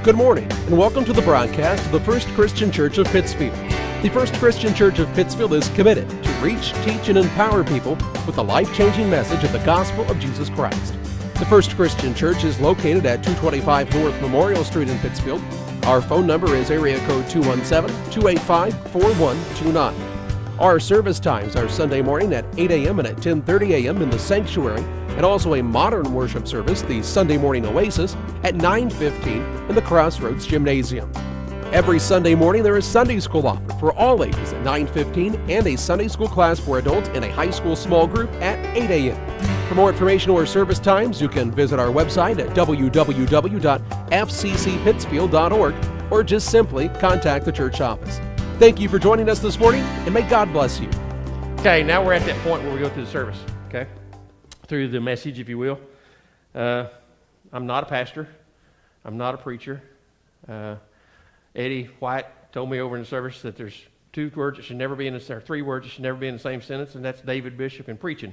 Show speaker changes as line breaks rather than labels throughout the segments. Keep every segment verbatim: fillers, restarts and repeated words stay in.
Good morning, and welcome to the broadcast of the First Christian Church of Pittsfield. The First Christian Church of Pittsfield is committed to reach, teach, and empower people with the life-changing message of the gospel of Jesus Christ. The First Christian Church is located at two twenty-five North Memorial Street in Pittsfield. Our phone number is area code two one seven, two eight five, four one two nine. Our service times are Sunday morning at eight a.m. and at ten thirty a.m. in the sanctuary, and also a modern worship service, the Sunday Morning Oasis, at nine fifteen in the Crossroads Gymnasium. Every Sunday morning there is Sunday school offered for all ages at nine fifteen and a Sunday school class for adults in a high school small group at eight a.m. For more information or service times, you can visit our website at w w w dot f c c pittsfield dot org or just simply contact the church office. Thank you for joining us this morning, and may God bless you.
Okay, now we're at that point where we go through the service, okay? Through the message, if you will. Uh, I'm not a pastor. I'm not a preacher. Uh, Eddie White told me over in the service that there's two words that should never be in the, or three words that should never be in the same sentence, and that's David Bishop and preaching.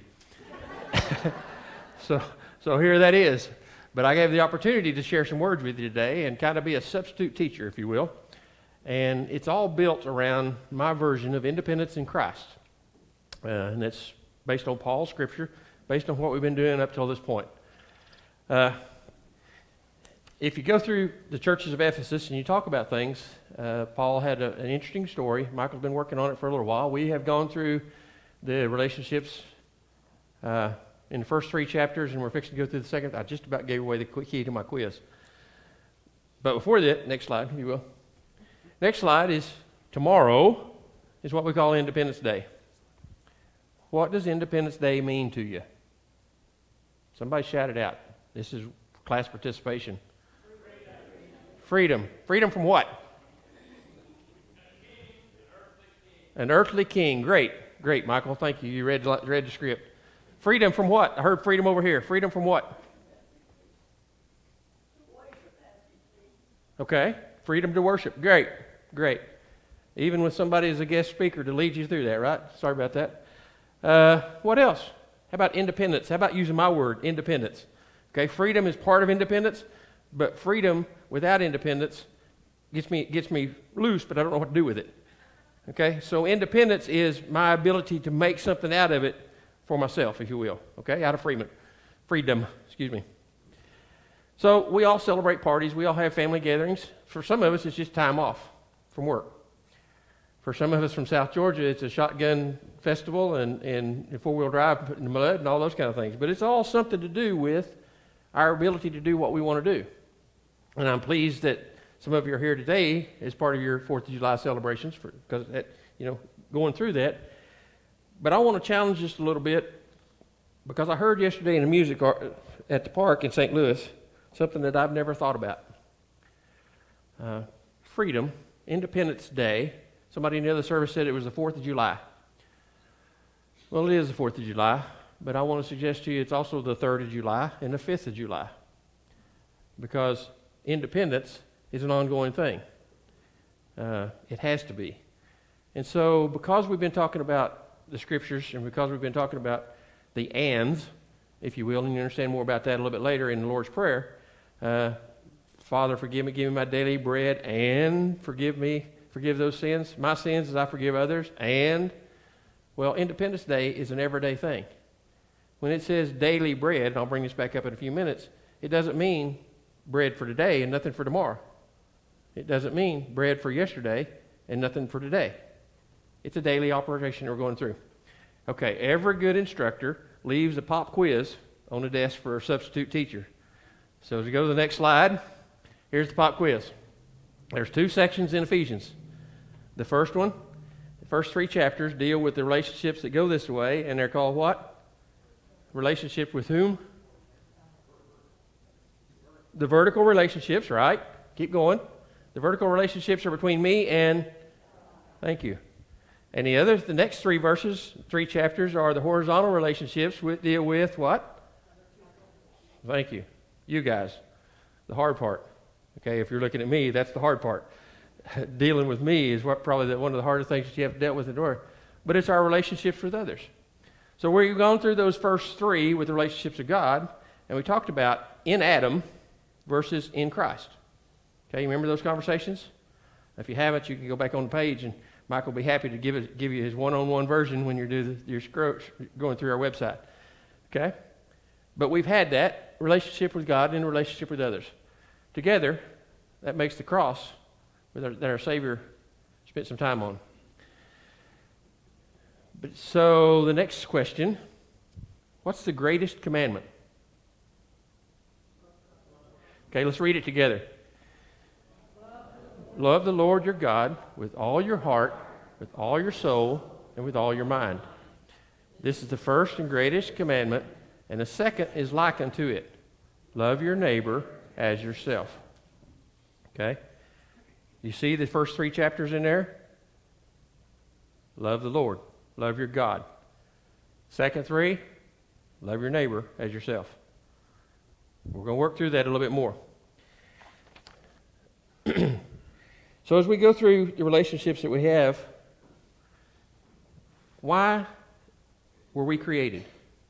so, so here that is. But I have the opportunity to share some words with you today and kind of be a substitute teacher, if you will. And it's all built around my version of independence in Christ. Uh, and it's based on Paul's scripture, based on what we've been doing up till this point. Uh, if you go through the churches of Ephesus and you talk about things, uh, Paul had a, an interesting story. Michael's been working on it for a little while. We have gone through the relationships uh, in the first three chapters, and we're fixing to go through the second. I just about gave away the key to my quiz. But before that, next slide, if you will. Next slide is tomorrow is what we call Independence Day. What does Independence Day mean to you? Somebody shout it out. This is class participation. Freedom. Freedom from what? An earthly king. Great. Great, Michael. Thank you. You read, read the script. Freedom from what? I heard freedom over here. Freedom from what? Okay. Freedom to worship. Great. Great. Even with somebody as a guest speaker to lead you through that, right? Sorry about that. Uh, what else? How about independence? How about using my word, independence? Okay, freedom is part of independence, but freedom without independence gets me gets me loose, but I don't know what to do with it. Okay, so independence is my ability to make something out of it for myself, if you will. Okay, out of freedom. Freedom, excuse me. So we all celebrate parties. We all have family gatherings. For some of us, it's just time off from work. For some of us from South Georgia, it's a shotgun festival and, and four-wheel drive in the mud and all those kind of things. But it's all something to do with our ability to do what we want to do. And I'm pleased that some of you are here today as part of your fourth of July celebrations, for, because that, you know, going through that. But I want to challenge just a little bit, because I heard yesterday in the music at the park in Saint Louis something that I've never thought about. Uh, freedom, Independence Day. Somebody in the other service said it was the fourth of July. Well, it is the fourth of July, but I want to suggest to you it's also the third of July and the fifth of July, because independence is an ongoing thing. Uh, it has to be. And so because we've been talking about the scriptures and because we've been talking about the ands, if you will, and you understand more about that a little bit later in the Lord's Prayer, uh, Father, forgive me, give me my daily bread, and forgive me, forgive those sins, my sins as I forgive others, and, well, Independence Day is an everyday thing. When it says daily bread, and I'll bring this back up in a few minutes, it doesn't mean bread for today and nothing for tomorrow. It doesn't mean bread for yesterday and nothing for today. It's a daily operation that we're going through. Okay, every good instructor leaves a pop quiz on the desk for a substitute teacher. So as we go to the next slide, here's the pop quiz. There's two sections in Ephesians. The first one, the first three chapters deal with the relationships that go this way, and they're called what? Relationship with whom? The vertical relationships, right? Keep going. The vertical relationships are between me and, thank you. And the other, the next three verses, three chapters, are the horizontal relationships which deal with what? Thank you. You guys. The hard part. Okay, if you're looking at me, that's the hard part. Dealing with me is what probably the, one of the hardest things that you have to deal with in the Lord. But it's our relationships with others. So we've gone through those first three with the relationships of God, and we talked about in Adam versus in Christ. Okay, you remember those conversations? If you haven't, you can go back on the page, and Mike will be happy to give it, give you his one-on-one version when you're do the, you're scro- going through our website. Okay? But we've had that relationship with God and relationship with others. Together, that makes the cross with our, that our Savior spent some time on. But so the next question, what's the greatest commandment? Okay, let's read it together. Love the Lord your God with all your heart, with all your soul, and with all your mind. This is the first and greatest commandment, and the second is like unto it. Love your neighbor as yourself. Okay? You see the first three chapters in there? Love the Lord. Love your God. Second three, love your neighbor as yourself. We're going to work through that a little bit more. So as we go through the relationships that we have, why were we created?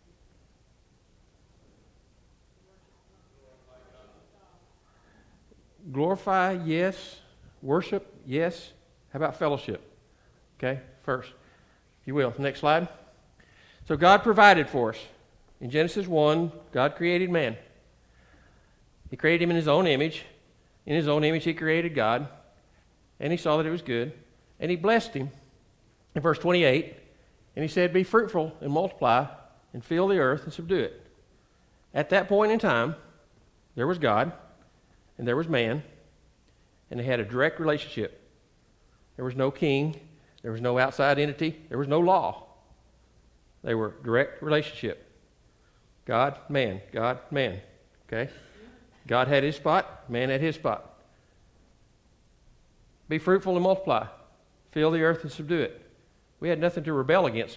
Glorify, yes. Worship, yes. How about fellowship? Okay, first, if you will. Next slide. So God provided for us. In Genesis one, God created man. He created him in his own image. In his own image, he created God. And he saw that it was good. And he blessed him in verse twenty-eight. And he said, be fruitful and multiply and fill the earth and subdue it. At that point in time, there was God and there was man. And they had a direct relationship. There was no king. There was no outside entity. There was no law. They were direct relationship. God, man. God, man. Okay? God had his spot. Man had his spot. Be fruitful and multiply. Fill the earth and subdue it. We had nothing to rebel against.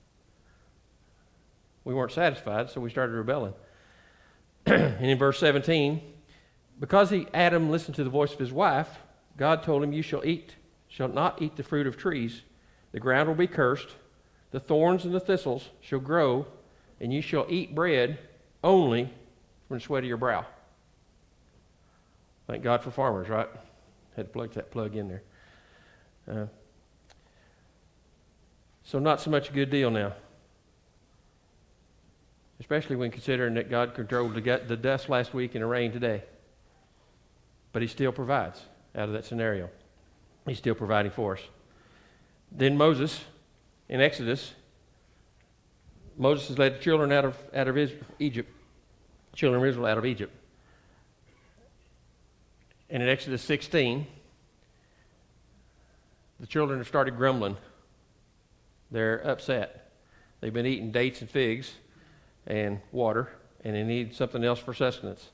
We weren't satisfied, so we started rebelling. And in verse seventeen, because he, Adam listened to the voice of his wife, God told him, you shall eat, shall not eat the fruit of trees. The ground will be cursed. The thorns and the thistles shall grow, and you shall eat bread only from the sweat of your brow. Thank God for farmers, right? Had to plug that plug in there. Uh, so not so much a good deal now. Especially when considering that God controlled the, the dust last week and the rain today. But he still provides out of that scenario. He's still providing for us. Then Moses, in Exodus, Moses has led the children out of, out of Egypt, children of Israel out of Egypt. And in Exodus sixteen, the children have started grumbling. They're upset. They've been eating dates and figs and water, and they need something else for sustenance.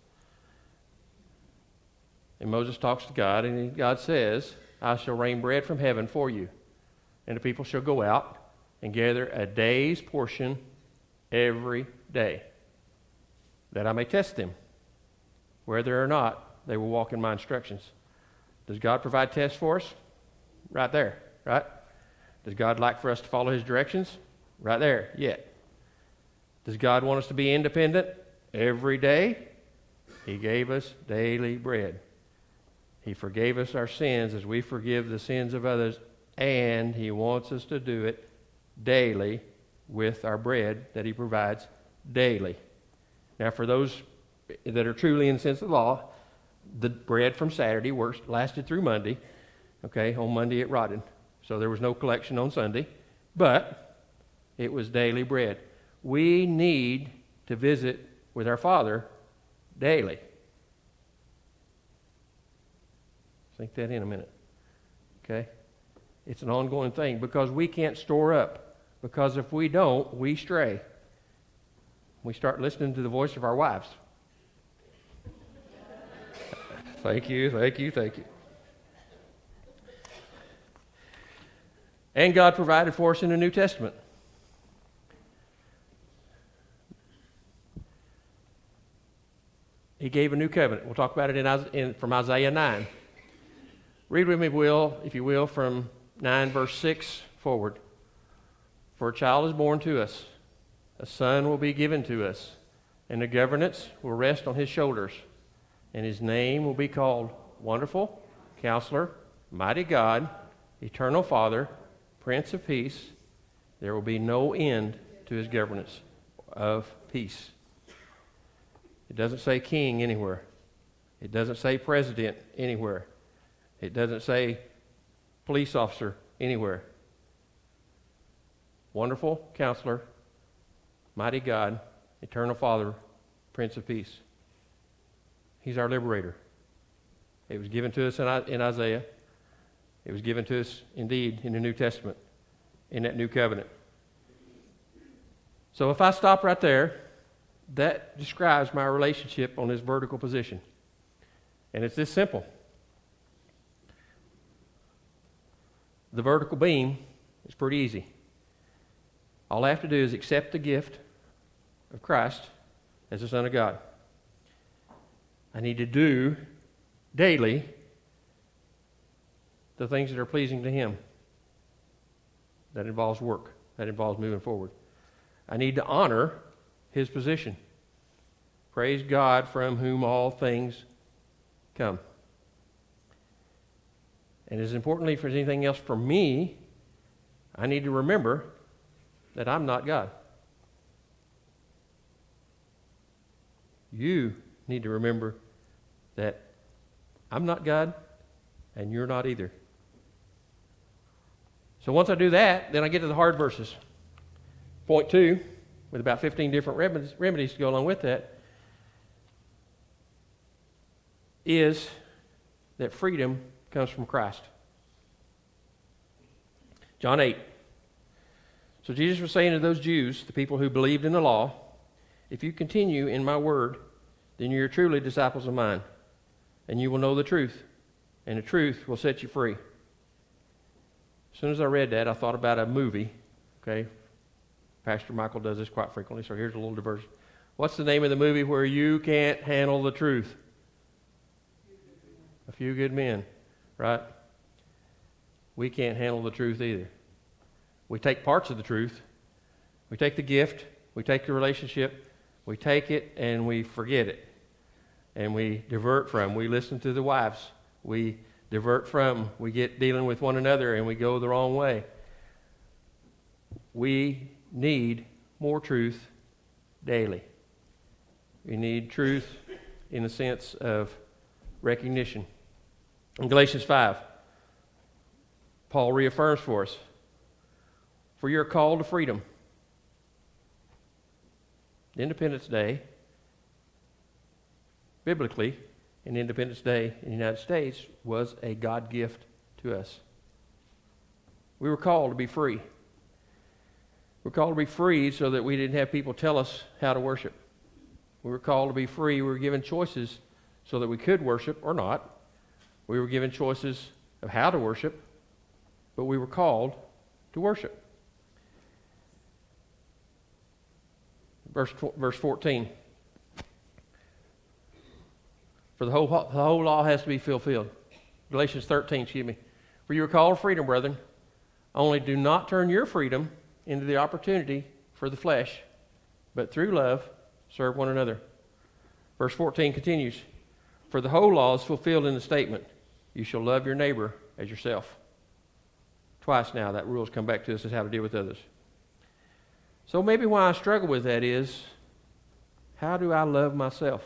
And Moses talks to God, and God says, I shall rain bread from heaven for you. And the people shall go out and gather a day's portion every day, that I may test them, whether or not they will walk in my instructions. Does God provide tests for us? Right there, right? Does God like for us to follow his directions? Right there, yet. Does God want us to be independent every day? He gave us daily bread. He forgave us our sins as we forgive the sins of others, and he wants us to do it daily with our bread that he provides daily. Now, for those that are truly in the sense of the law, the bread from Saturday worked, lasted through Monday. Okay, on Monday it rotted, so there was no collection on Sunday, but it was daily bread. We need to visit with our Father daily. Think that in a minute. Okay? It's an ongoing thing because we can't store up. Because if we don't, we stray. We start listening to the voice of our wives. Thank you, thank you, thank you. And God provided for us in the New Testament. He gave a new covenant. We'll talk about it in, in from Isaiah nine. Read with me, will, if you will, from nine verse six forward. For a child is born to us, a son will be given to us, and the governance will rest on his shoulders, and his name will be called Wonderful, Counselor, Mighty God, Eternal Father, Prince of Peace. There will be no end to his governance of peace. It doesn't say king anywhere. It doesn't say president anywhere. It doesn't say police officer anywhere. Wonderful Counselor, Mighty God, Eternal Father, Prince of Peace. He's our liberator. It was given to us in Isaiah. It was given to us, indeed, in the New Testament, in that new covenant. So if I stop right there, that describes my relationship on this vertical position. And it's this simple. The vertical beam is pretty easy. All I have to do is accept the gift of Christ as the Son of God. I need to do daily the things that are pleasing to Him. That involves work. That involves moving forward. I need to honor His position. Praise God from whom all things come. And as importantly for anything else for me, I need to remember that I'm not God. You need to remember that I'm not God and you're not either. So once I do that, then I get to the hard verses. Point two, with about fifteen different remedies, remedies to go along with that, is that freedom comes from Christ. John eight. So Jesus was saying to those Jews, the people who believed in the law, if you continue in my word, then you're truly disciples of mine, and you will know the truth, and the truth will set you free. As soon as I read that, I thought about a movie. Okay, Pastor Michael does this quite frequently, so here's a little diversion. What's the name of the movie where you can't handle the truth? A Few Good Men, right? We can't handle the truth either. We take parts of the truth. We take the gift. We take the relationship. We take it and we forget it. And we divert from. We listen to the wives. We divert from. We get dealing with one another and we go the wrong way. We need more truth daily. We need truth in the sense of recognition. In Galatians five, Paul reaffirms for us, for you're called to freedom. Independence Day, biblically, in Independence Day in the United States was a God gift to us. We were called to be free. We were called to be free so that we didn't have people tell us how to worship. We were called to be free. We were given choices so that we could worship or not. We were given choices of how to worship, but we were called to worship. Verse, verse fourteen. For the whole, the whole law has to be fulfilled. Galatians thirteen, excuse me. For you are called to freedom, brethren. Only do not turn your freedom into the opportunity for the flesh, but through love serve one another. Verse fourteen continues. For the whole law is fulfilled in the statement, you shall love your neighbor as yourself. Twice now that rule has come back to us as how to deal with others. So maybe why I struggle with that is, how do I love myself?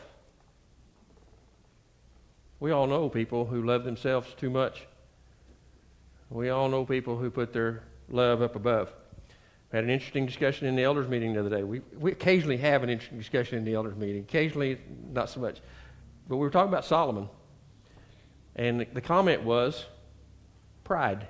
We all know people who love themselves too much. We all know people who put their love up above. We had an interesting discussion in the elders meeting the other day. We, we occasionally have an interesting discussion in the elders meeting. Occasionally, not so much. But we were talking about Solomon. And the, the comment was pride.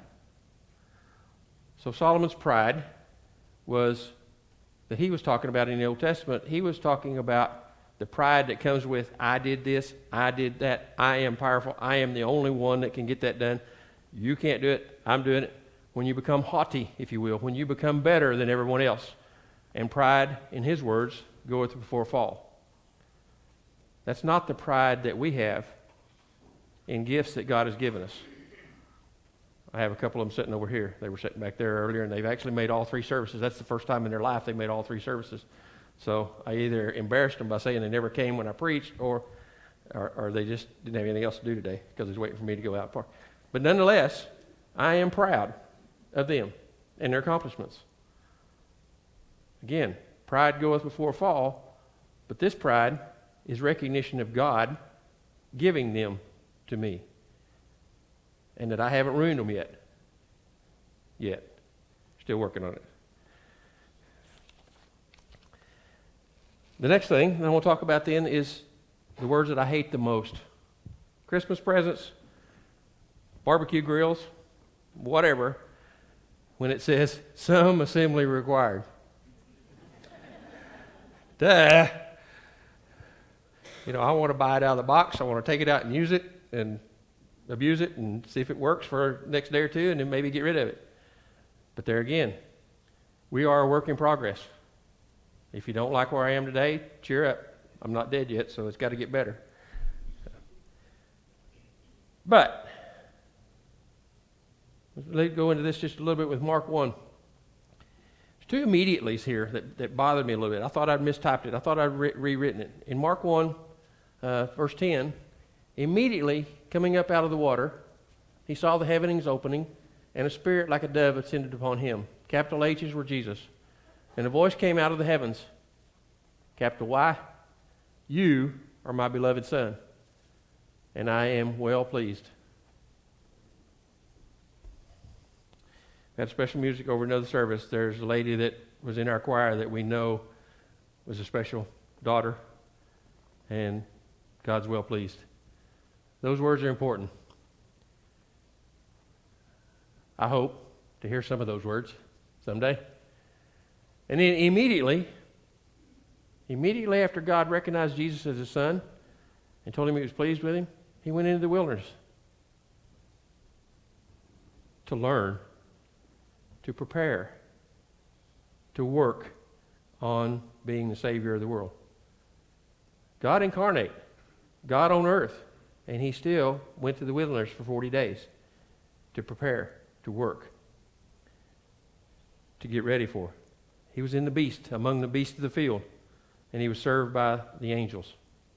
So Solomon's pride was that he was talking about in the Old Testament. He was talking about the pride that comes with, I did this, I did that, I am powerful, I am the only one that can get that done. You can't do it, I'm doing it. When you become haughty, if you will, when you become better than everyone else. And pride, in his words, goeth before fall. That's not the pride that we have in gifts that God has given us. I have a couple of them sitting over here. They were sitting back there earlier, and they've actually made all three services. That's the first time in their life they made all three services. So I either embarrassed them by saying they never came when I preached, or or, or they just didn't have anything else to do today because they was waiting for me to go out far. But nonetheless, I am proud of them and their accomplishments. Again, pride goeth before a fall, but this pride is recognition of God giving them to me, and that I haven't ruined them yet. Yet. Still working on it. The next thing I want to talk about then is the words that I hate the most. Christmas presents, barbecue grills, whatever, when it says, some assembly required. Duh. You know, I want to buy it out of the box. I want to take it out and use it and abuse it and see if it works for the next day or two and then maybe get rid of it. But there again, we are a work in progress. If you don't like where I am today, cheer up. I'm not dead yet, so it's got to get better. But let's go into this just a little bit with Mark one. There's two immediatelys here that, that bothered me a little bit. I thought I'd mistyped it. I thought I'd re- rewritten it. In Mark one, uh, verse ten, immediately coming up out of the water, he saw the heavens opening, and a spirit like a dove ascended upon him. Capital H's were Jesus. And a voice came out of the heavens. Capital Y, you are my beloved Son, and I am well pleased. We had special music over another service. There's a lady that was in our choir that we know was a special daughter, and God's well pleased. Those words are important. I hope to hear some of those words someday. And then immediately, immediately after God recognized Jesus as his Son and told him he was pleased with him, he went into the wilderness to learn, to prepare, to work on being the Savior of the world. God incarnate, God on earth, and he still went to the wilderness for forty days to prepare, to work, to get ready for. He was in the beast, among the beasts of the field, and he was served by the angels.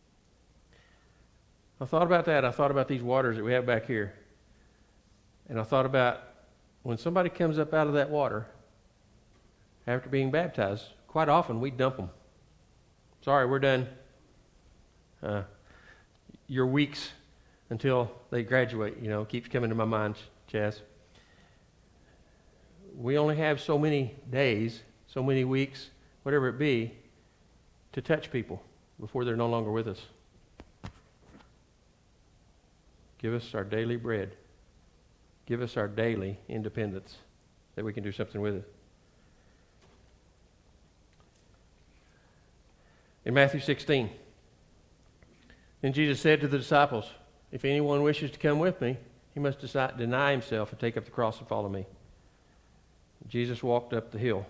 I thought about that. I thought about these waters that we have back here. And I thought about when somebody comes up out of that water after being baptized, quite often we dump them. Sorry, we're done. Uh, your weeks until they graduate, you know, keeps coming to my mind, Chaz. We only have so many days, so many weeks, whatever it be, to touch people before they're no longer with us. Give us our daily bread. Give us our daily independence that we can do something with it. In Matthew sixteen, then Jesus said to the disciples, if anyone wishes to come with me, he must decide, deny himself and take up the cross and follow me. Jesus walked up the hill.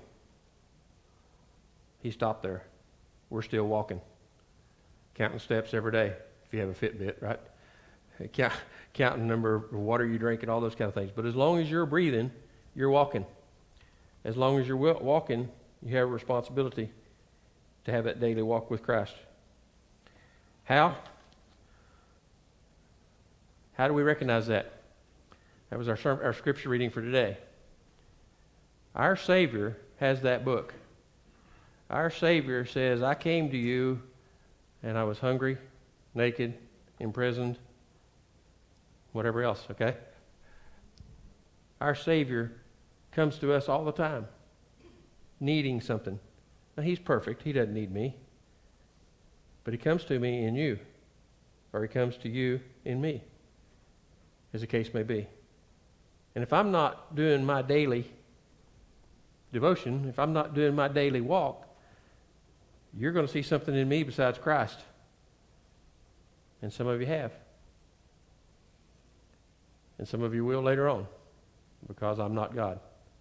He stopped there. We're still walking. Counting steps every day, if you have a Fitbit, right? Count, counting the number of water you drink and all those kind of things. But as long as you're breathing, you're walking. As long as you're walking, you have a responsibility to have that daily walk with Christ. How? How do we recognize that? That was our, our scripture reading for today. Our Savior has that book. Our Savior says, I came to you and I was hungry, naked, imprisoned, whatever else, okay? Our Savior comes to us all the time, needing something. Now, he's perfect. He doesn't need me. But he comes to me in you, or he comes to you in me, as the case may be. And if I'm not doing my daily devotion, if I'm not doing my daily walk, you're going to see something in me besides Christ. And some of you have. And some of you will later on, because I'm not God.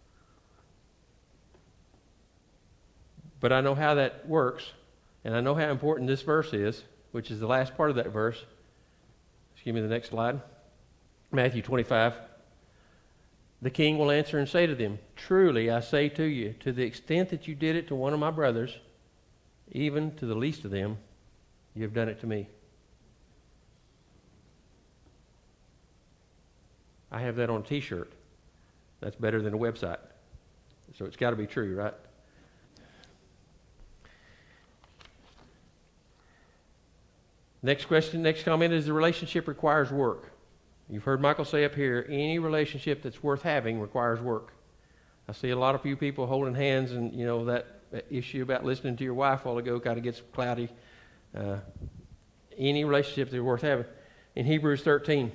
But I know how that works, and I know how important this verse is, which is the last part of that verse. Just give me the next slide. Matthew twenty-five. The king will answer and say to them, truly I say to you, to the extent that you did it to one of my brothers, even to the least of them, you have done it to me. I have that on a t-shirt. That's better than a website. So it's got to be true, right? Next question, next comment is the relationship requires work. You've heard Michael say up here, any relationship that's worth having requires work. I see a lot of you people holding hands, and you know that, that issue about listening to your wife a while ago kind of gets cloudy. Uh, any relationship that's worth having. In Hebrews thirteen,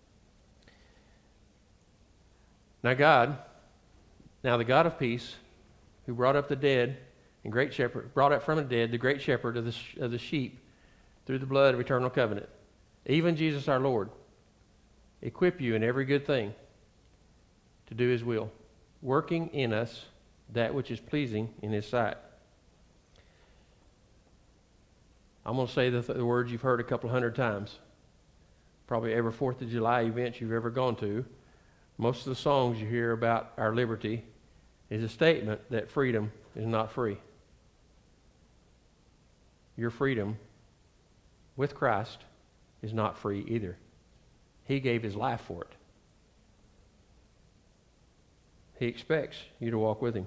now God, now the God of peace, who brought up the dead and great shepherd, brought up from the dead the great shepherd of the of the sheep through the blood of eternal covenant, even Jesus our Lord, equip you in every good thing to do His will, working in us that which is pleasing in His sight. I'm going to say the, th- the words you've heard a couple hundred times. Probably every fourth of July event you've ever gone to, most of the songs you hear about our liberty is a statement that freedom is not free. Your freedom with Christ is not free either. He gave His life for it. He expects you to walk with Him.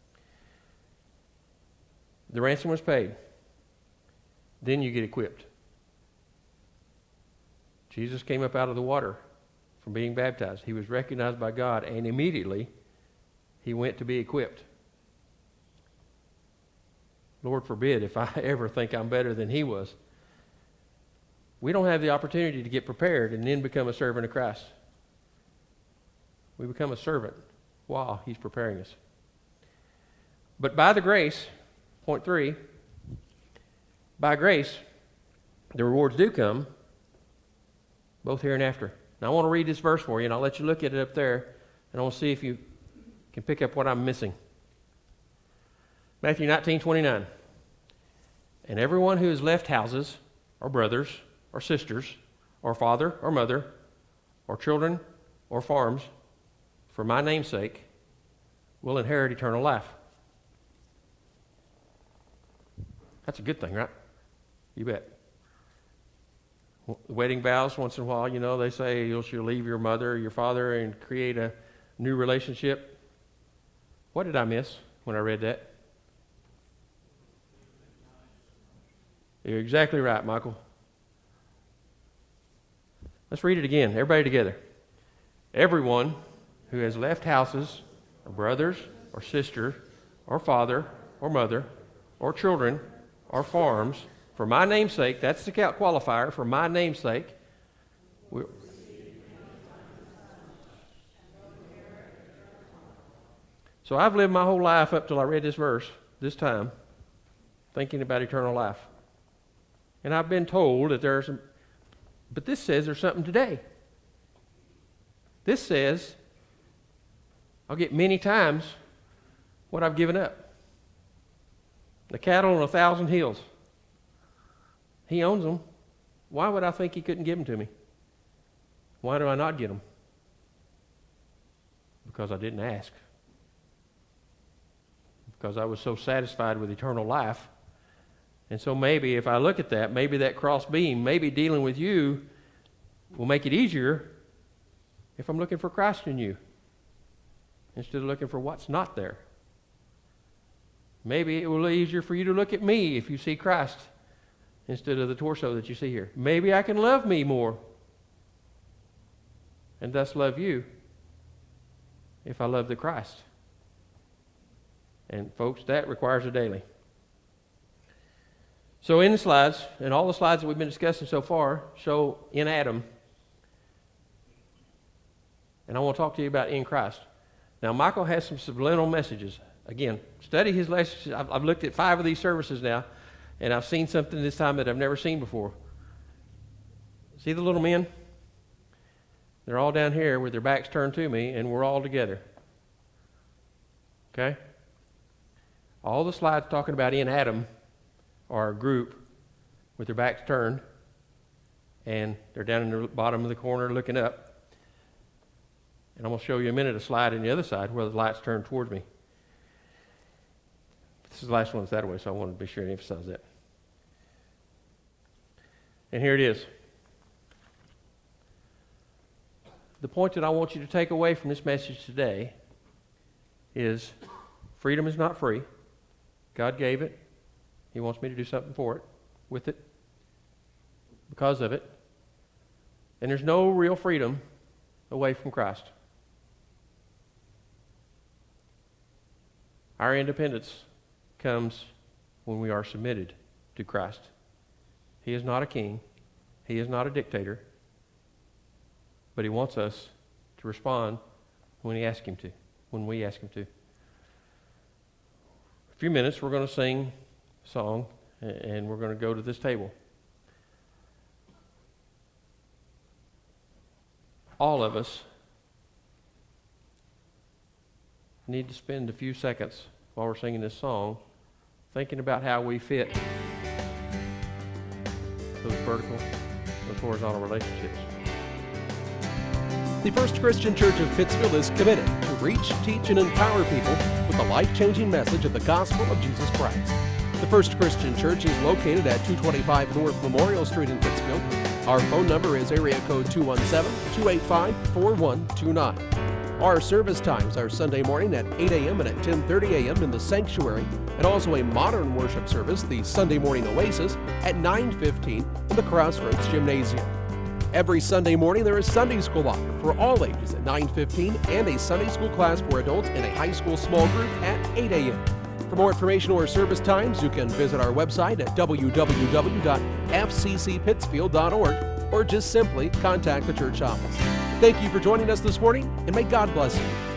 The ransom was paid. Then you get equipped. Jesus came up out of the water from being baptized. He was recognized by God, and immediately He went to be equipped. Lord forbid if I ever think I'm better than He was. We don't have the opportunity to get prepared and then become a servant of Christ. We become a servant while He's preparing us. But by the grace, point three, by grace, the rewards do come, both here and after. Now I want to read this verse for you, and I'll let you look at it up there, and I want to see if you can pick up what I'm missing. Matthew nineteen twenty-nine. And everyone who has left houses, or brothers, or sisters, or father, or mother, or children, or farms, for my name's sake, will inherit eternal life. That's a good thing, right? You bet. Wedding vows, once in a while, you know, they say you'll leave your mother or your father and create a new relationship. What did I miss when I read that? You're exactly right, Michael. Let's read it again, everybody together. Everyone who has left houses, or brothers, or sisters, or father, or mother, or children, or farms, for my name's sake, that's the qualifier, for my name's sake. We're, so I've lived my whole life up till I read this verse, this time, thinking about eternal life. And I've been told that there's, a, but this says there's something today. This says I'll get many times what I've given up. The cattle on a thousand hills. He owns them. Why would I think He couldn't give them to me? Why do I not get them? Because I didn't ask. Because I was so satisfied with eternal life. And so maybe if I look at that, maybe that cross beam, maybe dealing with you will make it easier if I'm looking for Christ in you instead of looking for what's not there. Maybe it will be easier for you to look at me if you see Christ instead of the torso that you see here. Maybe I can love me more and thus love you if I love the Christ. And folks, that requires a daily. So in the slides, and all the slides that we've been discussing so far, show in Adam. And I want to talk to you about in Christ. Now, Michael has some subliminal messages. Again, study his lessons. I've, I've looked at five of these services now, and I've seen something this time that I've never seen before. See the little men? They're all down here with their backs turned to me, and we're all together. Okay? All the slides talking about in Adam are a group with their backs turned, and they're down in the bottom of the corner looking up. And I'm going to show you in a minute a slide in the other side where the light's turned towards me. This is the last one that's that way, so I wanted to be sure to emphasize that. And here it is. the point that I want you to take away from this message today is freedom is not free. God gave it. He wants me to do something for it, with it, because of it. And there's no real freedom away from Christ. Our independence comes when we are submitted to Christ. He is not a king. He is not a dictator. But he wants us to respond when he asks him to, when we ask him to. A few minutes, we're going to sing a song, and we're going to go to this table. All of us need to spend a few seconds while we're singing this song thinking about how we fit those vertical, those horizontal relationships.
The First Christian Church of Pittsfield is committed to reach, teach, and empower people with the life-changing message of the gospel of Jesus Christ. The First Christian Church is located at two twenty-five North Memorial Street in Pittsfield. Our phone number is area code two one seven, two eight five, four one two nine. Our service times are Sunday morning at eight a.m. and at ten thirty a.m. in the sanctuary, and also a modern worship service, the Sunday Morning Oasis, at nine fifteen in the Crossroads Gymnasium. Every Sunday morning there is Sunday school offered for all ages at nine fifteen and a Sunday school class for adults in a high school small group at eight a.m. For more information or service times, you can visit our website at w w w dot f c c pittsfield dot org or just simply contact the church office. Thank you for joining us this morning, and may God bless you.